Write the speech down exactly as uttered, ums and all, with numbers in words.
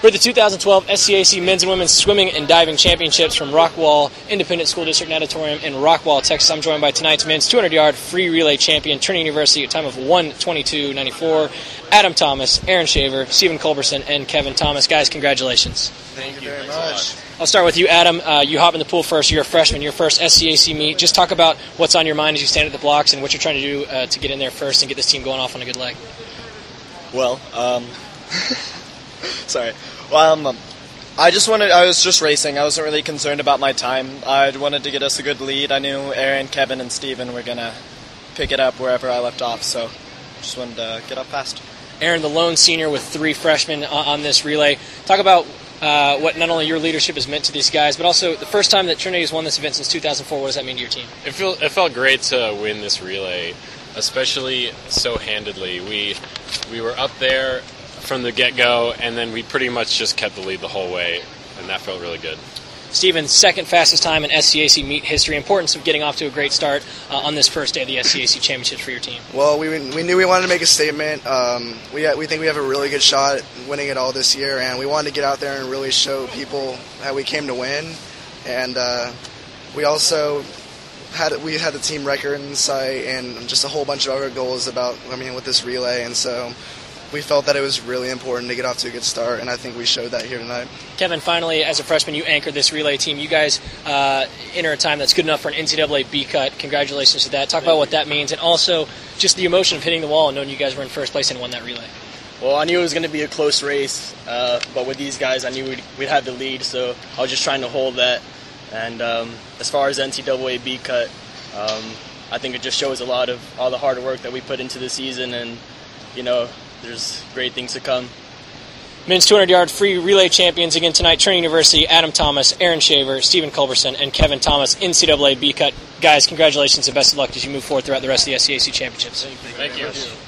For the two thousand twelve S C A C Men's and Women's Swimming and Diving Championships from Rockwall Independent School District Natatorium in Rockwall, Texas, I'm joined by tonight's men's two hundred yard free relay champion, Trinity University, a time of one twenty-two ninety-four, Adam Thomas, Aaron Shaver, Stephen Culberson, and Kevin Thomas. Guys, congratulations. Thank you very much. I'll start with you, Adam. Uh, you hop in the pool first. You're a freshman. Your first S C A C meet. Just talk about what's on your mind as you stand at the blocks and what you're trying to do uh, to get in there first and get this team going off on a good leg. Well, um, sorry. Well, um, I just wanted. I was just racing. I wasn't really concerned about my time. I wanted to get us a good lead. I knew Aaron, Kevin, and Steven were gonna pick it up wherever I left off. So, just wanted to get up fast. Aaron, the lone senior with three freshmen on this relay. Talk about uh, what not only your leadership has meant to these guys, but also the first time that Trinity has won this event since two thousand four. What does that mean to your team? It felt it felt great to win this relay, especially so handedly. We we were up there from the get-go, and then we pretty much just kept the lead the whole way, and that felt really good. Stephen, second fastest time in S C A C meet history. Importance of getting off to a great start uh, on this first day of the S C A C Championships for your team. Well, we we knew we wanted to make a statement. Um, we we think we have a really good shot at winning it all this year, and we wanted to get out there and really show people that we came to win. And uh, we also had we had the team record in sight, and just a whole bunch of other goals about I mean with this relay, and so we felt that it was really important to get off to a good start, and I think we showed that here tonight. Kevin, finally, as a freshman, you anchored this relay team. You guys uh, enter a time that's good enough for an N C double A B cut. Congratulations to that. Talk about what that means, and also just the emotion of hitting the wall and knowing you guys were in first place and won that relay. Well, I knew it was going to be a close race, uh, but with these guys, I knew we'd, we'd have the lead, so I was just trying to hold that. And um, as far as N C double A B cut, um, I think it just shows a lot of all the hard work that we put into the season, and, you know, there's great things to come. Men's two hundred yard free relay champions again tonight, Trinity University, Adam Thomas, Aaron Shaver, Stephen Culberson, and Kevin Thomas, N C double A B cut. Guys, congratulations and best of luck as you move forward throughout the rest of the S C A C Championships. Thank you. Thank you.